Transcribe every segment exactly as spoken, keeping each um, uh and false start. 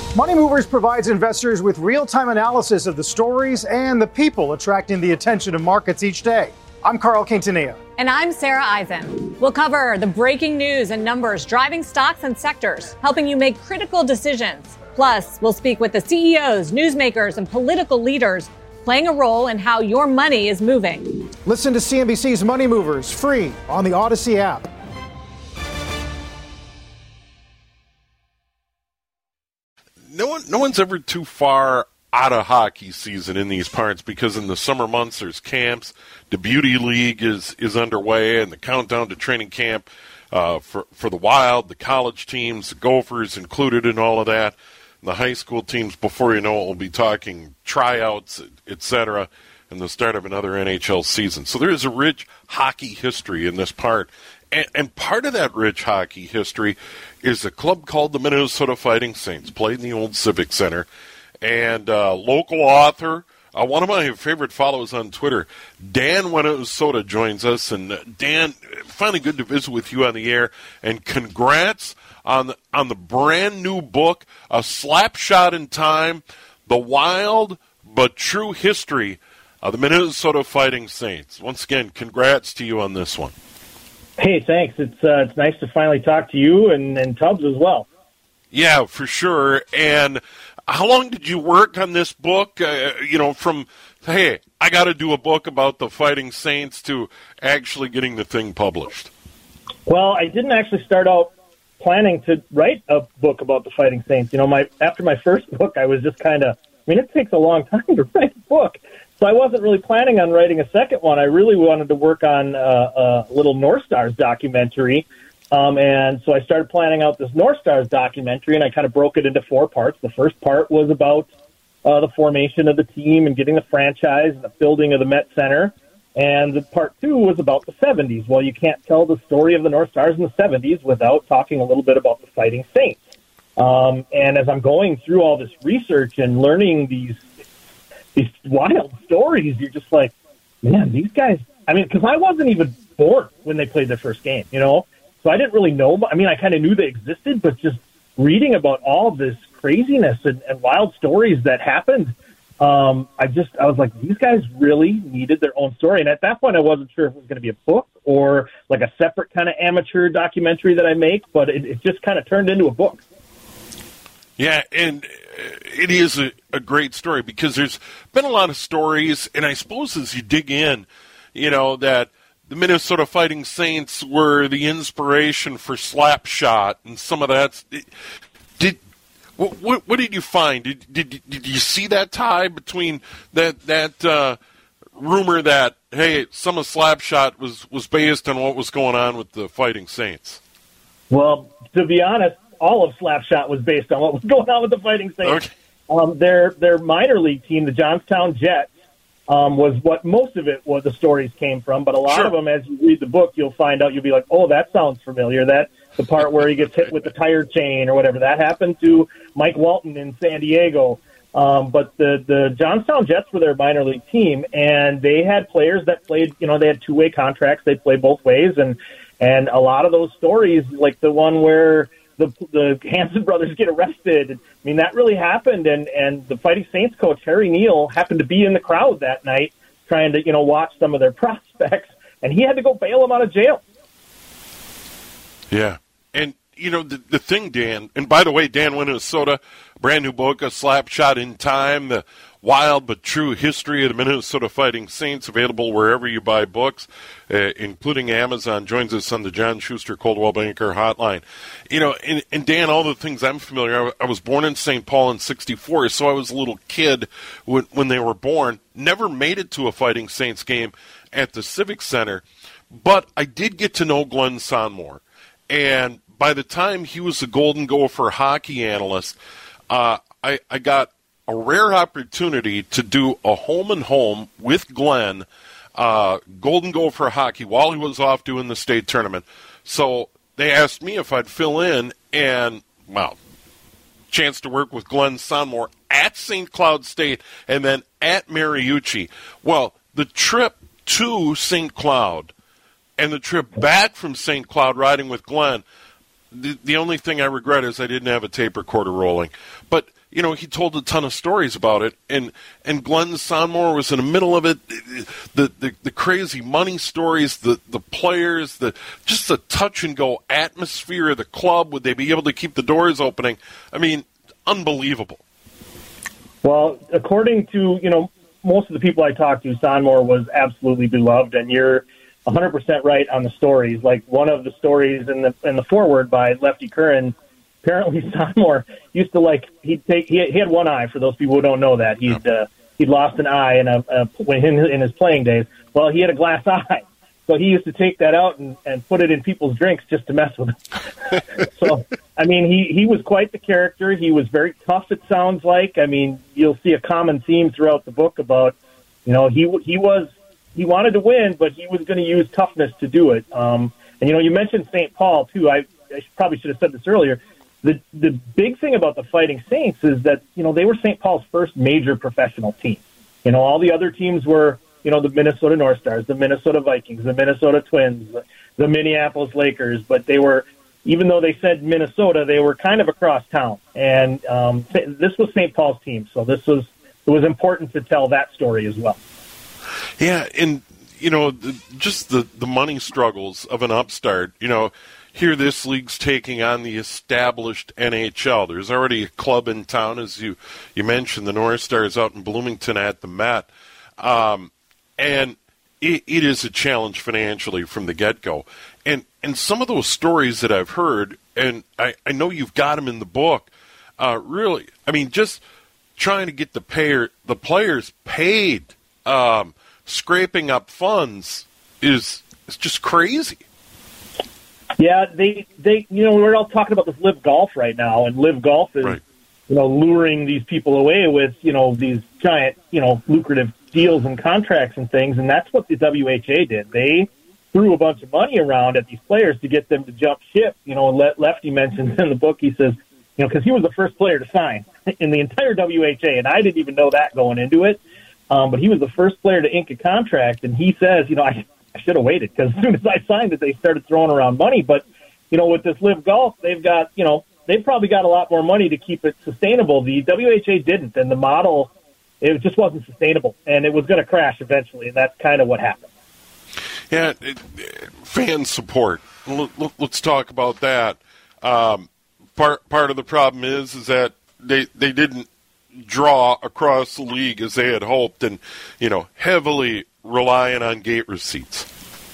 Money Movers provides investors with real-time analysis of the stories and the people attracting the attention of markets each day. I'm Carl Quintanilla. And I'm Sarah Eisen. We'll cover the breaking news and numbers driving stocks and sectors, helping you make critical decisions. Plus, we'll speak with the C E Os, newsmakers, and political leaders playing a role in how your money is moving. Listen to C N B C's Money Movers free on the Odyssey app. No one, no one's ever too far out of hockey season in these parts, because in the summer months there's camps, the Beauty League is, is underway, and the countdown to training camp uh, for, for the Wild, the college teams, the Gophers included in all of that, and the high school teams. Before you know it, we'll be talking tryouts, et cetera, and the start of another N H L season. So there is a rich hockey history in this part. And, and part of that rich hockey history is a club called the Minnesota Fighting Saints, played in the old Civic Center. And uh, local author, uh, one of my favorite follows on Twitter, Dan Minnesota, joins us. And uh, Dan, finally good to visit with you on the air. And congrats on the, on the brand new book, A Slap Shot in Time, The Wild But True History of the Minnesota Fighting Saints. Once again, congrats to you on this one. Hey, thanks. It's uh, it's nice to finally talk to you and, and Tubbs as well. Yeah, for sure. And how long did you work on this book? Uh, you know, from, hey, I got to do a book about the Fighting Saints to actually getting the thing published? Well, I didn't actually start out planning to write a book about the Fighting Saints. You know, my after my first book, I was just kind of, I mean, it takes a long time to write a book. So I wasn't really planning on writing a second one. I really wanted to work on uh, a little North Stars documentary. Um, and so I started planning out this North Stars documentary, and I kind of broke it into four parts. The first part was about uh, the formation of the team and getting the franchise and the building of the Met Center. And the part two was about the seventies. Well, you can't tell the story of the North Stars in the seventies without talking a little bit about the Fighting Saints. Um, and as I'm going through all this research and learning these these wild stories, you're just like, man, these guys, I mean, because I wasn't even born when they played their first game, you know? So I didn't really know. I mean, I kind of knew they existed, but just reading about all this craziness and, and wild stories that happened, um, I just, I was like, these guys really needed their own story. And at that point, I wasn't sure if it was going to be a book or like a separate kind of amateur documentary that I make, but it, it just kind of turned into a book. Yeah, and it is a, a great story, because there's been a lot of stories, and I suppose as you dig in, you know, that the Minnesota Fighting Saints were the inspiration for Slapshot and some of that. Did what, what, what did you find? Did, did did you see that tie between that that uh, rumor that, hey, some of Slapshot was was based on what was going on with the Fighting Saints? Well, to be honest, all of Slapshot was based on what was going on with the Fighting Saints. Okay. Um, their their minor league team, the Johnstown Jets, um, was what most of it was. The stories came from, but a lot sure. of them, as you read the book, you'll find out. You'll be like, "Oh, that sounds familiar." That the part where he gets hit with the tire chain or whatever, that happened to Mike Walton in San Diego. Um, but the the Johnstown Jets were their minor league team, and they had players that played. You know, they had two way contracts. They played both ways, and and a lot of those stories, like the one where the the Hanson brothers get arrested. I mean, that really happened, and, and the Fighting Saints coach, Harry Neal, happened to be in the crowd that night trying to, you know, watch some of their prospects, and he had to go bail them out of jail. Yeah, and, you know, the, the thing, Dan, and by the way, Dan Minnesota, brand new book, A Slap Shot in Time, the wild but true history of the Minnesota Fighting Saints, available wherever you buy books, uh, including Amazon. Joins us on the John Schuster Coldwell Banker Hotline. You know, and, and Dan, all the things I'm familiar with, I was born in Saint Paul in sixty-four, so I was a little kid when, when they were born. Never made it to a Fighting Saints game at the Civic Center, but I did get to know Glenn Sonmore. And by the time he was the Golden Gopher hockey analyst, uh, I, I got a rare opportunity to do a home and home with Glenn, uh, Golden Gopher hockey, while he was off doing the state tournament. So they asked me if I'd fill in, and, well, chance to work with Glenn Sonmore at Saint Cloud State and then at Mariucci. Well, the trip to Saint Cloud and the trip back from Saint Cloud riding with Glenn, the, the only thing I regret is I didn't have a tape recorder rolling. But you know, he told a ton of stories about it, and, and Glenn Sonmor was in the middle of it. The, the, the crazy money stories, the, the players, the just the touch-and-go atmosphere of the club. Would they be able to keep the doors opening? I mean, unbelievable. Well, according to, you know, most of the people I talked to, Sonmor was absolutely beloved, and you're one hundred percent right on the stories. Like, one of the stories in the in the foreword by Lefty Curran, apparently Sonmor used to, like, he'd take, he had, he had one eye, for those people who don't know that. He'd, uh, he'd lost an eye in, a, a, when in, in his playing days. Well, he had a glass eye. So he used to take that out and, and put it in people's drinks just to mess with them. So, I mean, he, he was quite the character. He was very tough, it sounds like. I mean, you'll see a common theme throughout the book about, you know, he he was, he wanted to win, but he was going to use toughness to do it. Um, and, you know, you mentioned Saint Paul, too. I, I probably should have said this earlier. The the big thing about the Fighting Saints is that, you know, they were Saint Paul's first major professional team. You know, all the other teams were, you know, the Minnesota North Stars, the Minnesota Vikings, the Minnesota Twins, the, the Minneapolis Lakers, but they were, even though they said Minnesota, they were kind of across town. And um, this was Saint Paul's team, so this was, it was important to tell that story as well. Yeah, and, you know, the, just the, the money struggles of an upstart, you know, here this league's taking on the established N H L. There's already a club in town, as you, you mentioned, the North Stars out in Bloomington at the Met. Um, and it, it is a challenge financially from the get-go. And and some of those stories that I've heard, and I, I know you've got them in the book, uh, really, I mean, just trying to get the payer, the players paid, um, scraping up funds is is just crazy. Yeah, they, they, you know, we're all talking about this Live Golf right now, and Live Golf is, right. you know, luring these people away with, you know, these giant, you know, lucrative deals and contracts and things, and that's what the W H A did. They threw a bunch of money around at these players to get them to jump ship. You know, Le- Lefty mentions in the book, he says, you know, because he was the first player to sign in the entire W H A, and I didn't even know that going into it, um, but he was the first player to ink a contract, and he says, you know, I, I should have waited, because as soon as I signed it, they started throwing around money. But, you know, with this Live Golf, they've got, you know, they've probably got a lot more money to keep it sustainable. The W H A didn't, and the model, it just wasn't sustainable, and it was going to crash eventually, and that's kind of what happened. Yeah, it, fan support. Let's talk about that. Um, part part of the problem is is that they they didn't draw across the league as they had hoped, and you know, heavily relying on gate receipts.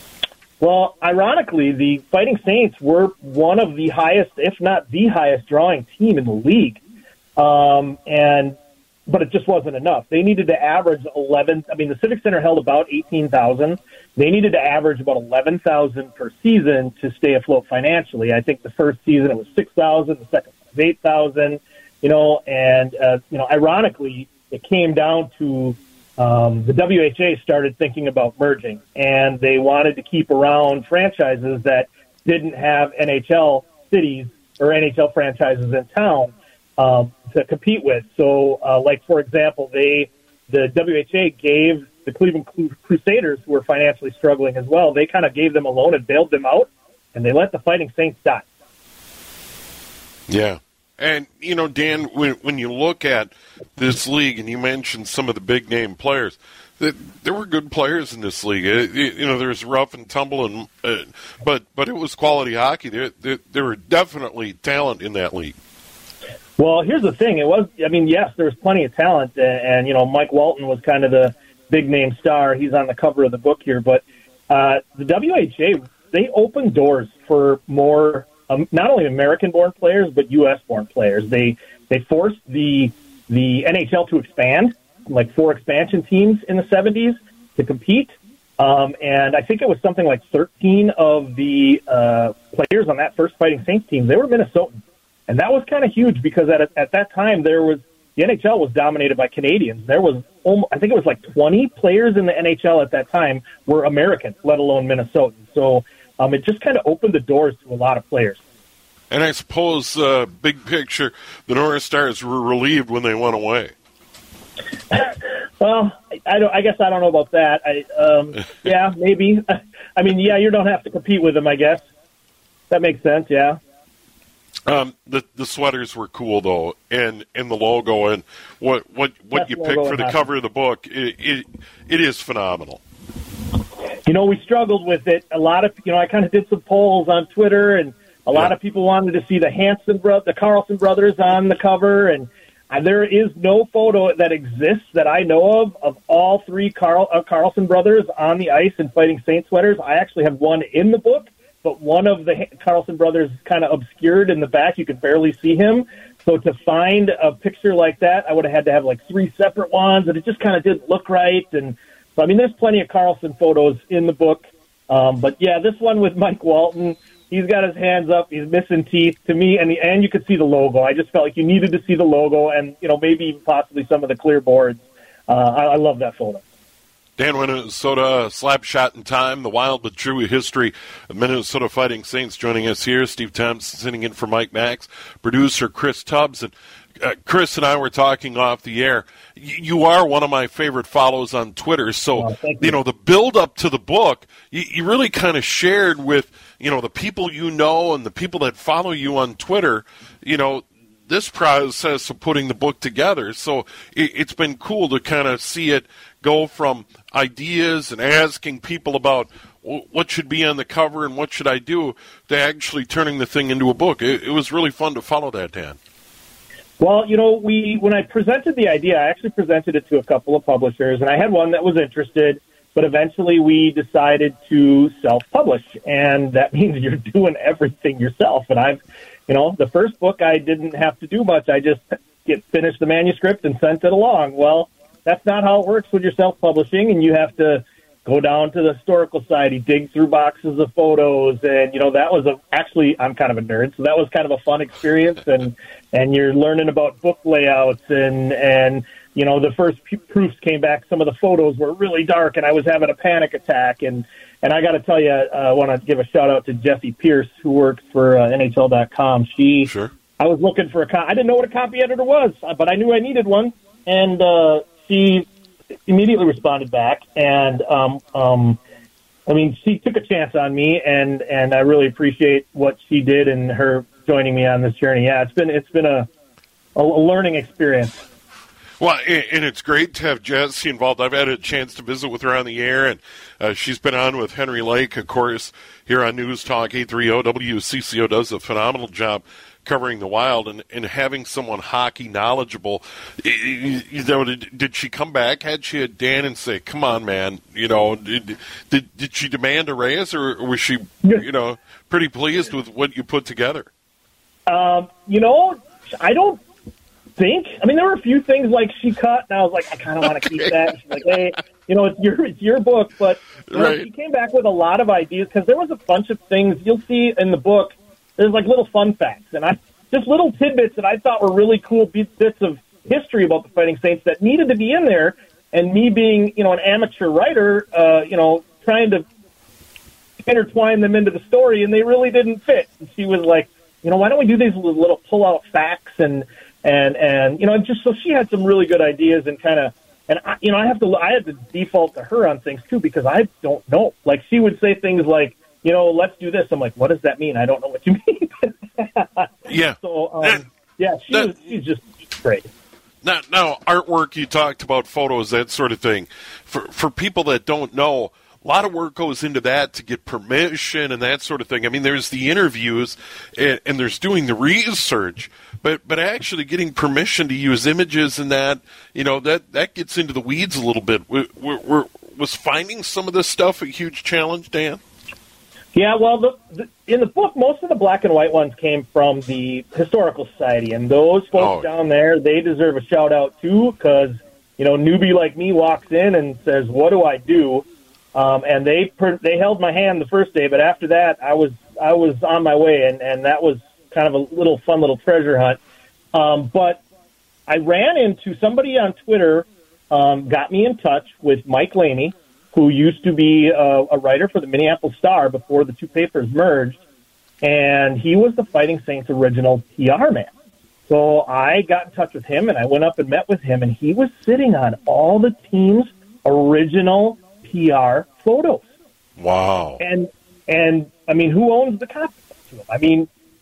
Well, ironically, the Fighting Saints were one of the highest, if not the highest, drawing team in the league, um, and but it just wasn't enough. They needed to average eleven. I mean, the Civic Center held about eighteen thousand. They needed to average about eleven thousand per season to stay afloat financially. I think the first season it was six thousand, the second was eight thousand. You know, and uh, you know, ironically, it came down to um, the W H A started thinking about merging, and they wanted to keep around franchises that didn't have N H L cities or N H L franchises in town um, to compete with. So, uh, like for example, they the W H A gave the Cleveland Crusaders, who were financially struggling as well, they kind of gave them a loan and bailed them out, and they let the Fighting Saints die. Yeah. And, you know, Dan, when, when you look at this league, and you mentioned some of the big-name players, that there were good players in this league. It, it, you know, there's rough and tumble, and uh, but but it was quality hockey. There, there, there were definitely talent in that league. Well, here's the thing. It was, I mean, yes, there was plenty of talent, and, and you know, Mike Walton was kind of the big-name star. He's on the cover of the book here. But uh, the W H A, they opened doors for more Um, not only American-born players, but U S-born players. They they forced the the N H L to expand, like four expansion teams in the seventies to compete. Um, and I think it was something like thirteen of the uh, players on that first Fighting Saints team, they were Minnesotans. And that was kind of huge because at at that time there was the N H L was dominated by Canadians. There was almost, I think it was like twenty players in the N H L at that time were American, let alone Minnesotans. So Um, it just kind of opened the doors to a lot of players. And I suppose, uh, big picture, the North Stars were relieved when they went away. Well, I, I, don't, I guess I don't know about that. I, um, yeah, maybe. I mean, yeah, you don't have to compete with them, I guess. That makes sense, yeah. Um, the the sweaters were cool though, and, and the logo and what what, what Best you picked for the happen. cover of the book, it, it it is phenomenal. You know, we struggled with it. A lot of, you know, I kind of did some polls on Twitter, and a lot Yeah. of people wanted to see the Hanson bro- the Carlson brothers on the cover, and uh, there is no photo that exists that I know of of all three Carl uh, Carlson brothers on the ice in Fighting Saint sweaters. I actually have one in the book, but one of the Carlson brothers is kind of obscured in the back. You can barely see him. So to find a picture like that, I would have had to have like three separate ones, and it just kind of didn't look right. And so, I mean, there's plenty of Carlson photos in the book. Um, but, yeah, this one with Mike Walton, he's got his hands up. He's missing teeth to me, and, the, and you could see the logo. I just felt like you needed to see the logo and, you know, maybe even possibly some of the clear boards. Uh, I, I love that photo. Dan, Minnesota, slap shot in time, the wild but true history of Minnesota Fighting Saints. Joining us here, Steve Thompson sitting in for Mike Max, producer Chris Tubbs. And uh, Chris and I were talking off the air. Y- you are one of my favorite follows on Twitter. So, Oh, thank you. you. know, the build up to the book, you, you really kind of shared with, you know, the people you know and the people that follow you on Twitter, you know, this process of putting the book together. So it, it's been cool to kind of see it go from ideas and asking people about what should be on the cover and what should I do to actually turning the thing into a book. It, it was really fun to follow that, Dan. Well, you know, we when I presented the idea, I actually presented it to a couple of publishers, and I had one that was interested, but eventually we decided to self-publish, and that means you're doing everything yourself. And I've, you know, the first book I didn't have to do much. I just get finished the manuscript and sent it along. Well, that's not how it works when you're self-publishing, and you have to go down to the Historical Society, dig through boxes of photos, and, you know, that was a, actually, I'm kind of a nerd, so that was kind of a fun experience, and, and you're learning about book layouts, and, and, you know, the first p- proofs came back, some of the photos were really dark, and I was having a panic attack, and, and I got to tell you, uh, I want to give a shout-out to Jessie Pierce, who works for uh, N H L dot com. She, Sure. I was looking for a copy. I didn't know what a copy editor was, but I knew I needed one, and uh, she immediately responded back, and um, um, I mean, she took a chance on me, and, and I really appreciate what she did and her joining me on this journey. Yeah, it's been it's been a a learning experience. Well, and it's great to have Jessie involved. I've had a chance to visit with her on the air, and uh, she's been on with Henry Lake, of course, here on News Talk eight thirty W C C O, does a phenomenal job covering the Wild, and, and having someone hockey knowledgeable. You know, did, did she come back? Had she had Dan and say, "Come on, man"? You know, did did, did she demand a raise, or was she, you know, pretty pleased with what you put together? Um, you know, I don't think. I mean, there were a few things like she cut, and I was like, I kind of want to Okay. keep that. She's like, hey, you know, it's your it's your book, but you know, Right. she came back with a lot of ideas because there was a bunch of things you'll see in the book. There's like little fun facts, and I just little tidbits that I thought were really cool bits of history about the Fighting Saints that needed to be in there. And me being, you know, an amateur writer, uh, you know, trying to intertwine them into the story, and they really didn't fit. And she was like, you know, why don't we do these little pull-out facts and and and you know, just so she had some really good ideas and kind of. And I, you know, I have to I had to default to her on things too because I don't know. Like she would say things like, you know, let's do this. I'm like, what does that mean? I don't know what you mean. Yeah. So, um, That- yeah, she that- was, she's just great. Now, now, artwork, you talked about photos, that sort of thing. For for people that don't know, a lot of work goes into that to get permission and that sort of thing. I mean, there's the interviews and, and there's doing the research, but but actually getting permission to use images and that, you know, that, that gets into the weeds a little bit. We, we, we're, was finding some of this stuff a huge challenge, Dan? Yeah, well, the, the, in the book, most of the black and white ones came from the Historical Society, and those folks Oh. down there, they deserve a shout-out, too, because, you know, newbie like me walks in and says, what do I do? Um, and they per, they held my hand the first day, but after that, I was I was on my way, and, and that was kind of a little fun little treasure hunt. Um, but I ran into somebody on Twitter, um, got me in touch with Mike Laney, who used to be a, a writer for the Minneapolis Star before the two papers merged, and he was the Fighting Saints original P R man. So I got in touch with him, and I went up and met with him, and he was sitting on all the team's original P R photos. Wow. And, and I mean, who owns the copy to them? I mean,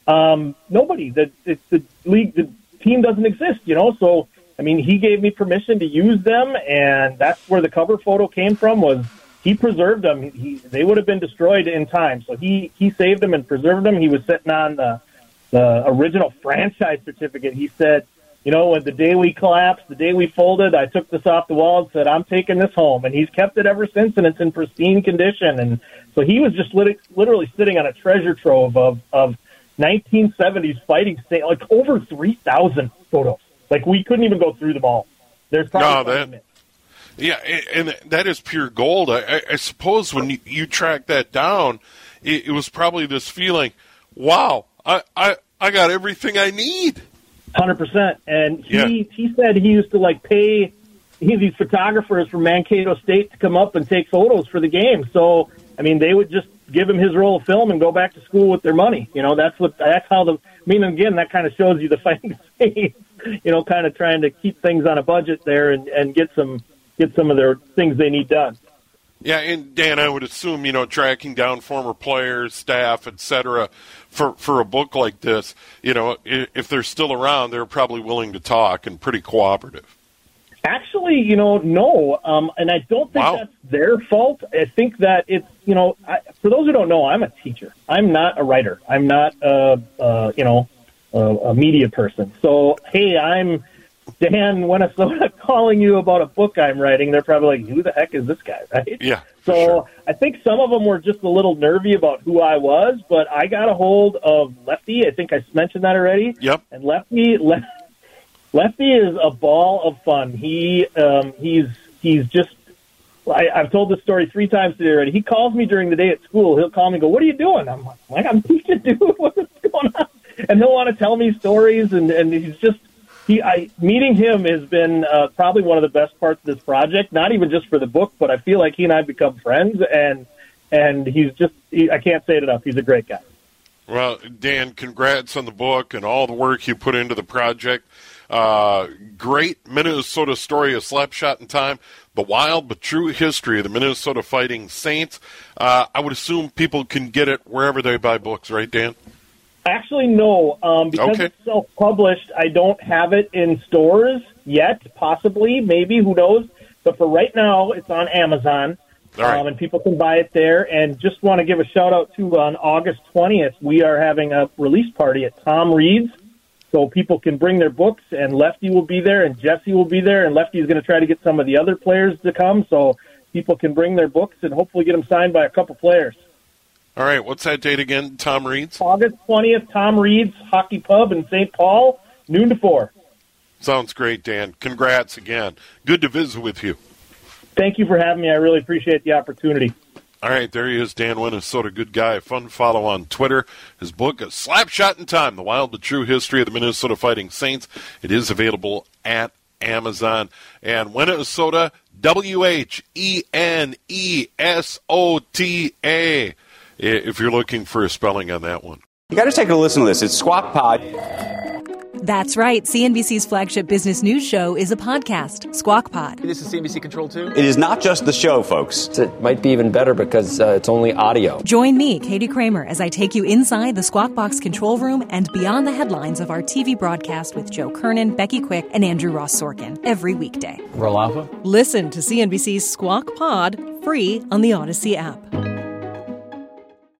Um, nobody. The, the, the league, the team doesn't exist, you know. So, I mean, he gave me permission to use them, and that's where the cover photo came from. Was he preserved them? He, they would have been destroyed in time, so he he saved them and preserved them. He was sitting on the the original franchise certificate. He said, you know, when the day we collapsed, the day we folded, I took this off the wall and said, I'm taking this home. And he's kept it ever since, and it's in pristine condition. And so he was just lit- literally sitting on a treasure trove of, of nineteen seventies fighting, like over three thousand photos. Like, we couldn't even go through them all. There's probably no, that, yeah, and that is pure gold. I, I suppose when you, you track that down, it, it was probably this feeling, wow, I, I, I got everything I need. one hundred percent. And he yeah. he said he used to, like, pay he, these photographers from Mankato State to come up and take photos for the game. So, I mean, they would just give him his roll of film and go back to school with their money. You know, that's what that's how the I mean, again, that kind of shows you the fighting Saints, you know, kind of trying to keep things on a budget there and, and get some get some of their things they need done. Yeah, and Dan, I would assume, you know, tracking down former players, staff, et cetera, for, for a book like this, you know, if they're still around, they're probably willing to talk and pretty cooperative. Actually, you know, no, um, and I don't think wow. that's their fault. I think that it's, you know, I, for those who don't know, I'm a teacher. I'm not a writer. I'm not, a, uh, you know, a, a media person. So, hey, I'm Dan Winnesota calling you about a book I'm writing. They're probably like, who the heck is this guy, right? Yeah. So sure. I think some of them were just a little nervy about who I was, but I got a hold of Lefty. I think I mentioned that already. Yep. And Lefty, Le- Lefty is a ball of fun. He um, he's he's just. I, I've told this story three times today already. He calls me during the day at school. He'll call me and go, "What are you doing?" I'm like, "I'm teaching, dude. What's going on?" And he'll want to tell me stories, and, and he's just. He, I, meeting him has been uh, probably one of the best parts of this project, not even just for the book, but I feel like he and I have become friends, and and he's just, he, I can't say it enough, he's a great guy. Well, Dan, congrats on the book and all the work you put into the project. Uh, great Minnesota story, A Slapshot in Time, the wild but true history of the Minnesota Fighting Saints. Uh, I would assume people can get it wherever they buy books, right, Dan? Actually, no. Um, because okay. it's self-published, I don't have it in stores yet, possibly, maybe, who knows. But for right now, it's on Amazon, All right. um, and people can buy it there. And just want to give a shout-out to, on August twentieth, we are having a release party at Tom Reed's, so people can bring their books, and Lefty will be there, and Jesse will be there, and Lefty is going to try to get some of the other players to come, so people can bring their books and hopefully get them signed by a couple players. All right, what's that date again, Tom Reed's? August twentieth, Tom Reed's Hockey Pub in Saint Paul, noon to four. Sounds great, Dan. Congrats again. Good to visit with you. Thank you for having me. I really appreciate the opportunity. All right, there he is, Dan Winnesota, good guy. Fun follow on Twitter. His book, A Slapshot in Time, The Wild but True History of the Minnesota Fighting Saints. It is available at Amazon. And Winnesota, W H E N E S O T A. If you're looking for a spelling on that one. You got to take a listen to this. It's Squawk Pod. That's right. C N B C's flagship business news show is a podcast, Squawk Pod. This is C N B C Control two. It is not just the show, folks. It might be even better because uh, it's only audio. Join me, Katie Kramer, as I take you inside the Squawk Box control room and beyond the headlines of our T V broadcast with Joe Kernan, Becky Quick, and Andrew Ross Sorkin every weekday. Roll Alpha. Listen to C N B C's Squawk Pod free on the Odyssey app.